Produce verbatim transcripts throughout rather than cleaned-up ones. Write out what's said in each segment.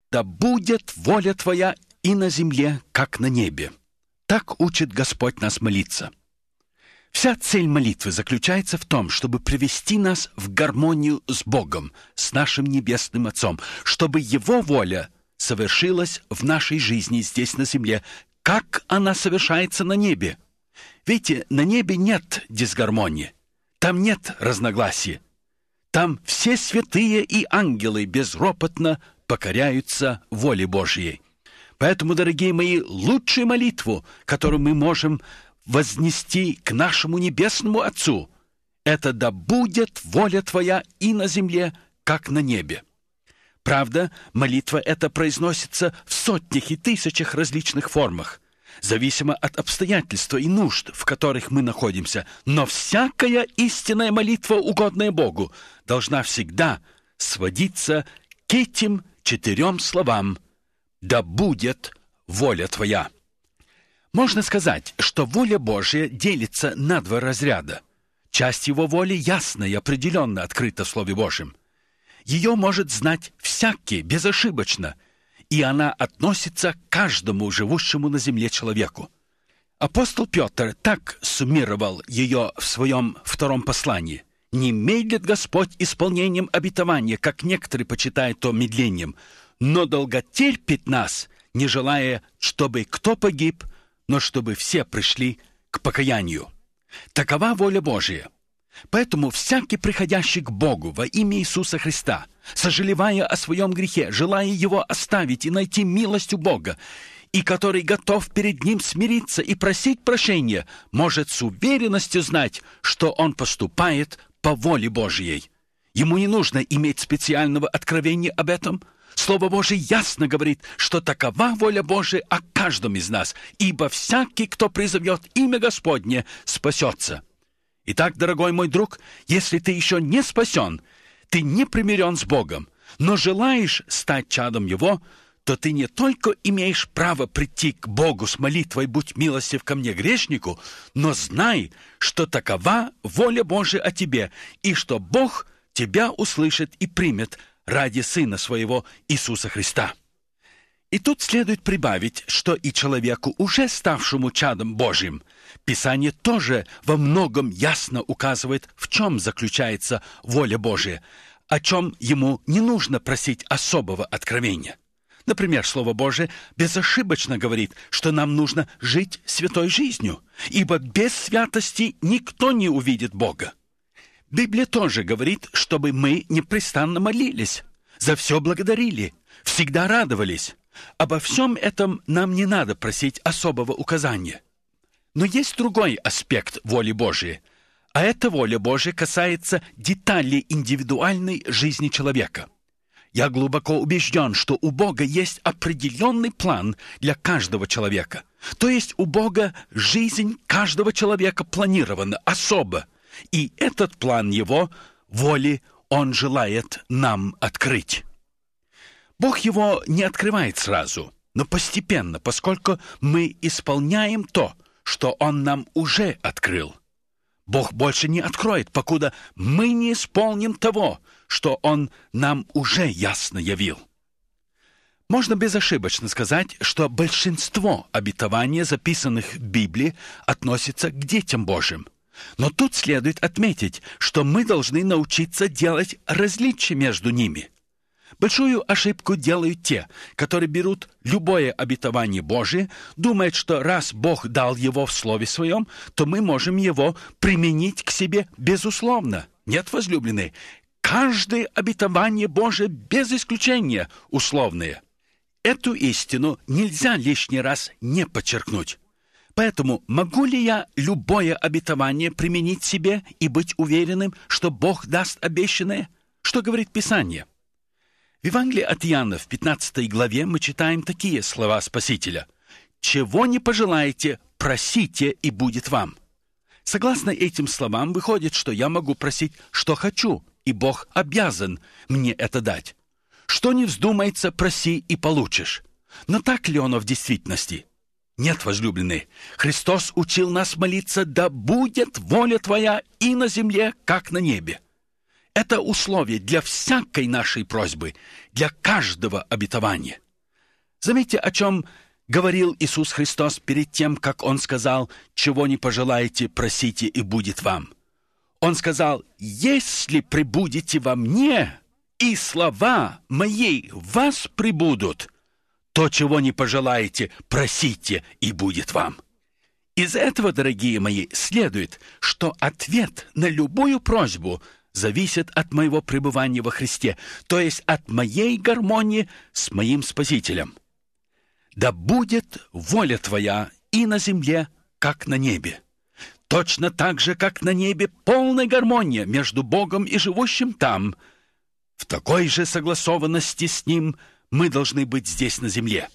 «Да будет воля Твоя и на земле, как на небе». Так учит Господь нас молиться. Вся цель молитвы заключается в том, чтобы привести нас в гармонию с Богом, с нашим Небесным Отцом, чтобы Его воля совершилась в нашей жизни здесь на земле, как она совершается на небе. Видите, на небе нет дисгармонии, там нет разногласий. Там все святые и ангелы безропотно покоряются воле Божьей. Поэтому, дорогие мои, лучшую молитву, которую мы можем вознести к нашему Небесному Отцу, это «Да будет воля Твоя и на земле, как на небе». Правда, молитва эта произносится в сотнях и тысячах различных формах, зависимо от обстоятельств и нужд, в которых мы находимся. Но всякая истинная молитва, угодная Богу, должна всегда сводиться к этим четырем словам: «Да будет воля Твоя». Можно сказать, что воля Божия делится на два разряда. Часть Его воли ясно и определенно открыта в Слове Божьем. Ее может знать всякий, безошибочно, и она относится к каждому живущему на земле человеку. Апостол Петр так суммировал ее в своем втором послании: «Не медлит Господь исполнением обетования, как некоторые почитают то медлением, но долготерпит нас, не желая, чтобы кто погиб, но чтобы все пришли к покаянию». Такова воля Божия. Поэтому всякий, приходящий к Богу во имя Иисуса Христа, сожалевая о своем грехе, желая его оставить и найти милость у Бога, и который готов перед Ним смириться и просить прощения, может с уверенностью знать, что он поступает по воле Божьей. Ему не нужно иметь специального откровения об этом. Слово Божие ясно говорит, что такова воля Божия о каждом из нас, ибо всякий, кто призовет имя Господне, спасется. Итак, дорогой мой друг, если ты еще не спасен, ты не примирен с Богом, но желаешь стать чадом Его, то ты не только имеешь право прийти к Богу с молитвой «Будь милостив ко мне, грешнику», но знай, что такова воля Божия о тебе, и что Бог тебя услышит и примет ради Сына Своего Иисуса Христа. И тут следует прибавить, что и человеку, уже ставшему чадом Божьим, Писание тоже во многом ясно указывает, в чем заключается воля Божия, о чем ему не нужно просить особого откровения. Например, Слово Божие безошибочно говорит, что нам нужно жить святой жизнью, ибо без святости никто не увидит Бога. Библия тоже говорит, чтобы мы непрестанно молились, за все благодарили, всегда радовались. Обо всем этом нам не надо просить особого указания. Но есть другой аспект воли Божией, а эта воля Божия касается деталей индивидуальной жизни человека. Я глубоко убежден, что у Бога есть определенный план для каждого человека. То есть у Бога жизнь каждого человека планирована особо, и этот план Его воли Он желает нам открыть. Бог его не открывает сразу, но постепенно, поскольку мы исполняем то, что Он нам уже открыл. Бог больше не откроет, покуда мы не исполним того, что Он нам уже ясно явил. Можно безошибочно сказать, что большинство обетований, записанных в Библии, относится к детям Божьим. Но тут следует отметить, что мы должны научиться делать различия между ними. Большую ошибку делают те, которые берут любое обетование Божие, думают, что раз Бог дал его в Слове Своем, то мы можем его применить к себе безусловно. Нет, возлюбленные, каждое обетование Божие без исключения условное. Эту истину нельзя лишний раз не подчеркнуть. Поэтому могу ли я любое обетование применить себе и быть уверенным, что Бог даст обещанное? Что говорит Писание? В Евангелии от Иоанна в пятнадцатой главе мы читаем такие слова Спасителя: «Чего не пожелаете, просите, и будет вам». Согласно этим словам, выходит, что я могу просить, что хочу, и Бог обязан мне это дать. Что не вздумается, проси, и получишь. Но так ли оно в действительности? Нет, возлюбленные, Христос учил нас молиться: «Да будет воля Твоя и на земле, как на небе». Это условие для всякой нашей просьбы, для каждого обетования. Заметьте, о чем говорил Иисус Христос перед тем, как Он сказал: «Чего не пожелаете, просите, и будет вам». Он сказал: «Если пребудете во мне, и слова мои в вас пребудут, то, чего не пожелаете, просите, и будет вам». Из этого, дорогие мои, следует, что ответ на любую просьбу зависит от моего пребывания во Христе, то есть от моей гармонии с моим Спасителем. «Да будет воля Твоя и на земле, как на небе». Точно так же, как на небе полная гармония между Богом и живущим там, в такой же согласованности с Ним мы должны быть здесь на земле.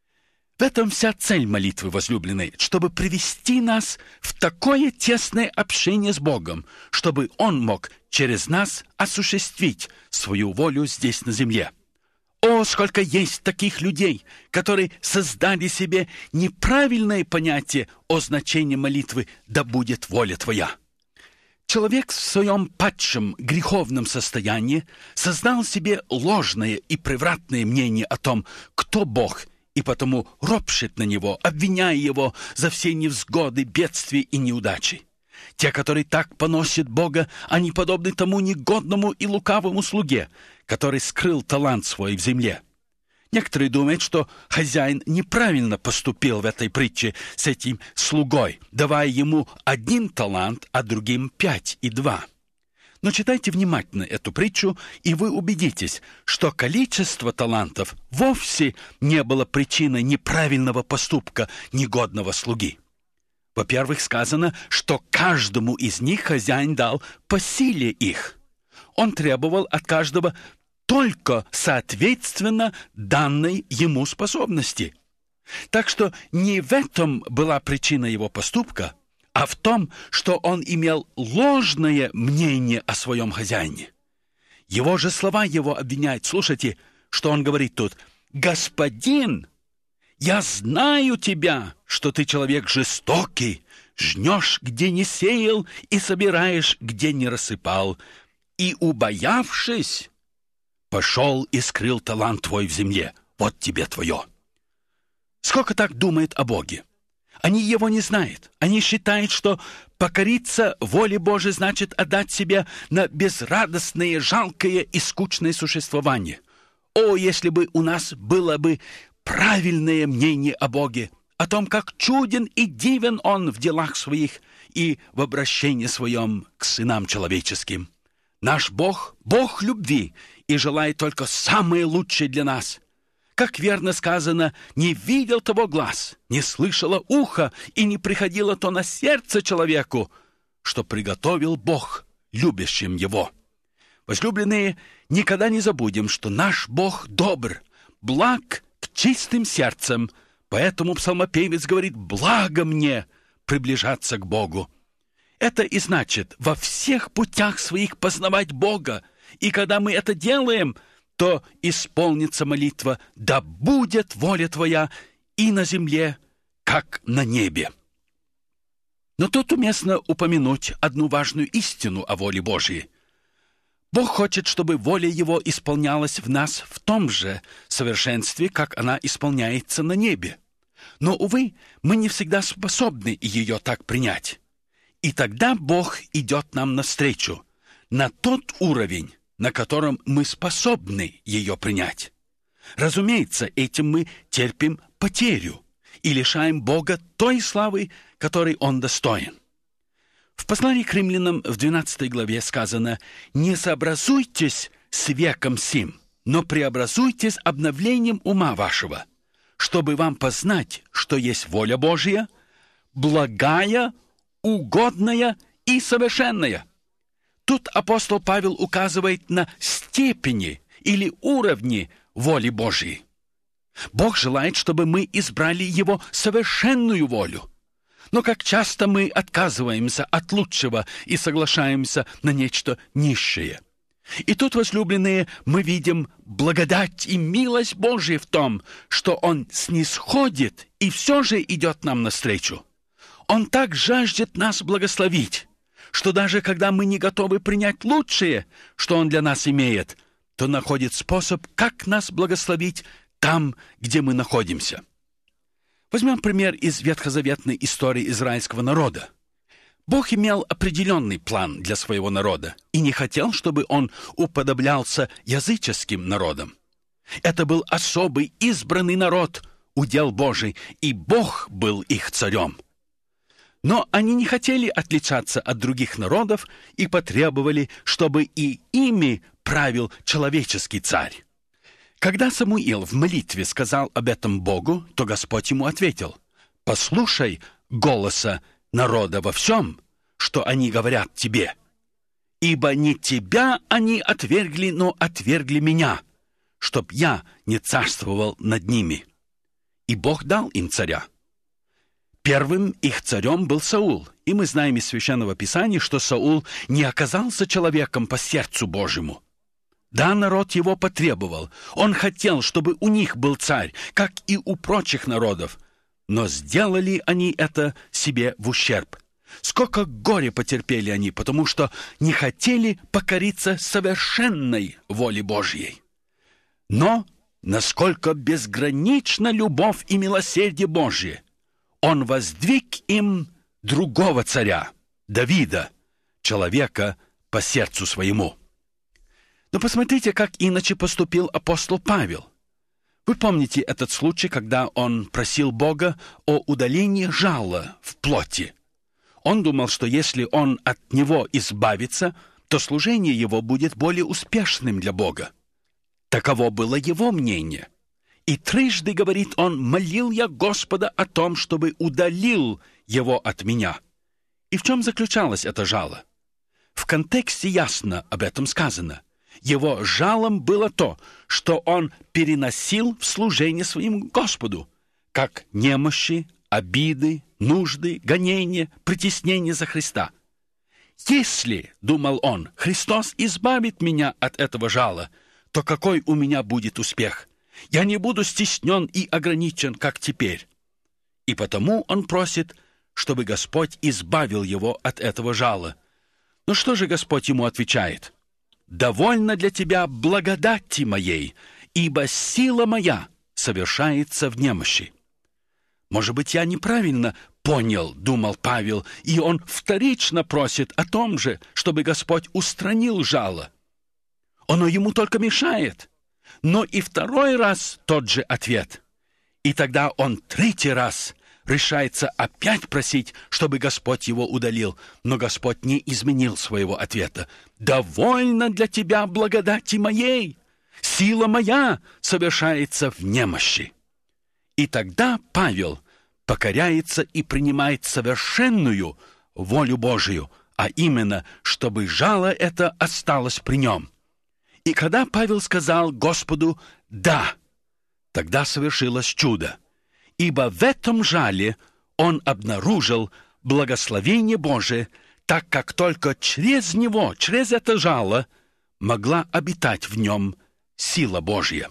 В этом вся цель молитвы, возлюбленные, чтобы привести нас в такое тесное общение с Богом, чтобы Он мог через нас осуществить свою волю здесь на земле. О, сколько есть таких людей, которые создали себе неправильное понятие о значении молитвы «да будет воля Твоя». Человек в своем падшем греховном состоянии создал себе ложное и превратное мнение о том, кто Бог, и потому ропщет на Него, обвиняя Его за все невзгоды, бедствия и неудачи. Те, которые так поносят Бога, они подобны тому негодному и лукавому слуге, который скрыл талант свой в земле. Некоторые думают, что хозяин неправильно поступил в этой притче с этим слугой, давая ему один талант, а другим пять и два. Но читайте внимательно эту притчу, и вы убедитесь, что количество талантов вовсе не было причиной неправильного поступка негодного слуги. Во-первых, сказано, что каждому из них хозяин дал по силе их. Он требовал от каждого только соответственно данной ему способности. Так что не в этом была причина его поступка, а в том, что он имел ложное мнение о своем хозяине. Его же слова его обвиняют. Слушайте, что он говорит тут: «Господин, я знаю тебя, что ты человек жестокий, жнешь, где не сеял, и собираешь, где не рассыпал, и, убоявшись, пошел и скрыл талант твой в земле. Вот тебе твое». Сколько так думает о Боге? Они Его не знают. Они считают, что покориться воле Божией значит отдать себя на безрадостное, жалкое и скучное существование. О, если бы у нас было бы правильное мнение о Боге, о том, как чуден и дивен Он в делах своих и в обращении своем к сынам человеческим. Наш Бог — Бог любви и желает только самое лучшее для нас. Как верно сказано, не видел того глаз, не слышало ухо и не приходило то на сердце человеку, что приготовил Бог любящим Его. Возлюбленные, никогда не забудем, что наш Бог добр, благ к чистым сердцем, поэтому псалмопевец говорит: «Благо мне приближаться к Богу». Это и значит во всех путях своих познавать Бога, и когда мы это делаем, то исполнится молитва: «Да будет воля Твоя и на земле, как на небе». Но тут уместно упомянуть одну важную истину о воле Божьей. Бог хочет, чтобы воля Его исполнялась в нас в том же совершенстве, как она исполняется на небе. Но, увы, мы не всегда способны ее так принять. И тогда Бог идет нам навстречу на тот уровень, на котором мы способны ее принять. Разумеется, этим мы терпим потерю и лишаем Бога той славы, которой Он достоин. В послании к римлянам в двенадцатой главе сказано: «Не сообразуйтесь с веком сим, но преобразуйтесь обновлением ума вашего, чтобы вам познать, что есть воля Божья, благая, угодная и совершенная». Тут апостол Павел указывает на степени или уровни воли Божьей. Бог желает, чтобы мы избрали Его совершенную волю. Но как часто мы отказываемся от лучшего и соглашаемся на нечто низшее. И тут, возлюбленные, мы видим благодать и милость Божия в том, что Он снисходит и все же идет нам навстречу. Он так жаждет нас благословить, что даже когда мы не готовы принять лучшее, что Он для нас имеет, то находит способ, как нас благословить там, где мы находимся. Возьмем пример из ветхозаветной истории израильского народа. Бог имел определенный план для своего народа и не хотел, чтобы он уподоблялся языческим народам. Это был особый избранный народ, удел Божий, и Бог был их царем. Но они не хотели отличаться от других народов и потребовали, чтобы и ими правил человеческий царь. Когда Самуил в молитве сказал об этом Богу, то Господь ему ответил: «Послушай голоса народа во всем, что они говорят тебе, ибо не тебя они отвергли, но отвергли меня, чтоб я не царствовал над ними». И Бог дал им царя. Первым их царем был Саул, и мы знаем из Священного Писания, что Саул не оказался человеком по сердцу Божьему. Да, народ его потребовал. Он хотел, чтобы у них был царь, как и у прочих народов. Но сделали они это себе в ущерб. Сколько горя потерпели они, потому что не хотели покориться совершенной воле Божьей. Но насколько безгранична любовь и милосердие Божье! Он воздвиг им другого царя, Давида, человека по сердцу своему. Но посмотрите, как иначе поступил апостол Павел. Вы помните этот случай, когда он просил Бога о удалении жала в плоти. Он думал, что если он от него избавится, то служение его будет более успешным для Бога. Таково было его мнение. И трижды, говорит он, молил я Господа о том, чтобы удалил его от меня. И в чем заключалось это жало? В контексте ясно об этом сказано. Его жалом было то, что он переносил в служение своему Господу, как немощи, обиды, нужды, гонения, притеснения за Христа. Если, думал он, Христос избавит меня от этого жала, то какой у меня будет успех? Я не буду стеснен и ограничен, как теперь. И потому он просит, чтобы Господь избавил его от этого жала. Но что же Господь ему отвечает? «Довольно для тебя благодати моей, ибо сила моя совершается в немощи». Может быть, я неправильно понял, думал Павел, и он вторично просит о том же, чтобы Господь устранил жало. Оно ему только мешает. Но и второй раз тот же ответ. И тогда он третий раз решается опять просить, чтобы Господь его удалил. Но Господь не изменил своего ответа. «Довольно для тебя благодати моей, сила моя совершается в немощи». И тогда Павел покоряется и принимает совершенную волю Божию, а именно, чтобы жало это осталось при нем. И когда Павел сказал Господу «да», тогда совершилось чудо, ибо в этом жале он обнаружил благословение Божие, так как только через него, через это жало, могла обитать в нем сила Божья.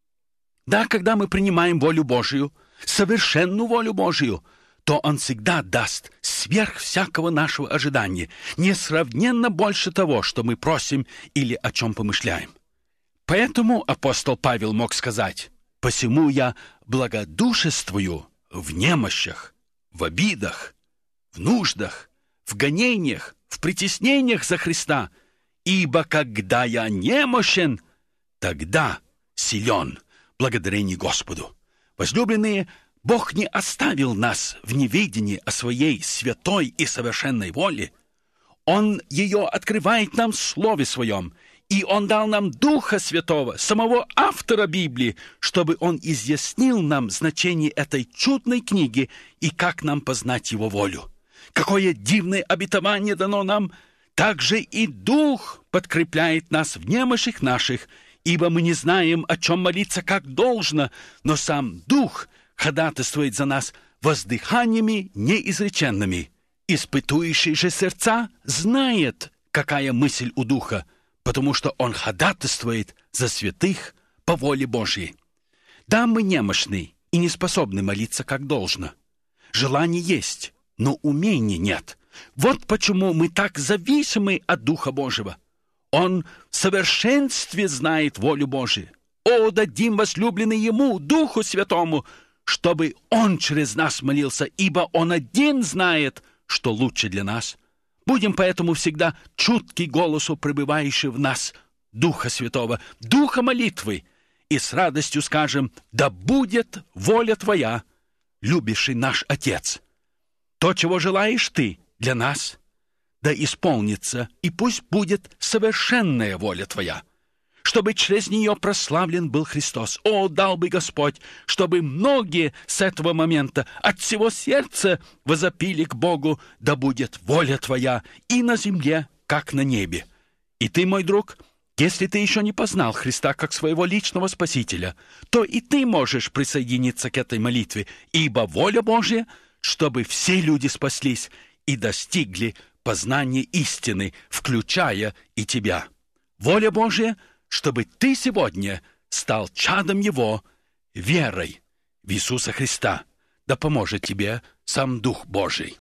Да, когда мы принимаем волю Божию, совершенную волю Божию, то Он всегда даст сверх всякого нашего ожидания, несравненно больше того, что мы просим или о чем помышляем. Поэтому апостол Павел мог сказать: «Посему я благодушествую в немощах, в обидах, в нуждах, в гонениях, в притеснениях за Христа, ибо когда я немощен, тогда силен благодарение Господу». Возлюбленные, Бог не оставил нас в неведении о Своей святой и совершенной воле. Он ее открывает нам в Слове Своем, и Он дал нам Духа Святого, самого автора Библии, чтобы Он изъяснил нам значение этой чудной книги и как нам познать Его волю. Какое дивное обетование дано нам! Также и Дух подкрепляет нас в немощах наших, ибо мы не знаем, о чем молиться как должно, но сам Дух ходатайствует за нас воздыханиями неизреченными. Испытующий же сердца знает, какая мысль у Духа, потому что Он ходатайствует за святых по воле Божьей. Да, мы немощны и не способны молиться как должно. Желание есть, но умения нет. Вот почему мы так зависимы от Духа Божьего. Он в совершенстве знает волю Божию. О, дадим возлюбленный Ему, Духу Святому, чтобы Он через нас молился, ибо Он один знает, что лучше для нас. Будем поэтому всегда чутки голосу пребывающего в нас Духа Святого, Духа молитвы, и с радостью скажем: «Да будет воля Твоя, любящий наш Отец». То, чего желаешь Ты для нас, да исполнится, и пусть будет совершенная воля Твоя, чтобы через нее прославлен был Христос. О, дал бы Господь, чтобы многие с этого момента от всего сердца возопили к Богу: «Да будет воля Твоя и на земле, как на небе». И ты, мой друг, если ты еще не познал Христа как своего личного Спасителя, то и ты можешь присоединиться к этой молитве, ибо воля Божья, чтобы все люди спаслись и достигли познания истины, включая и тебя. Воля Божья, чтобы ты сегодня стал чадом Его верой в Иисуса Христа. Да поможет тебе сам Дух Божий.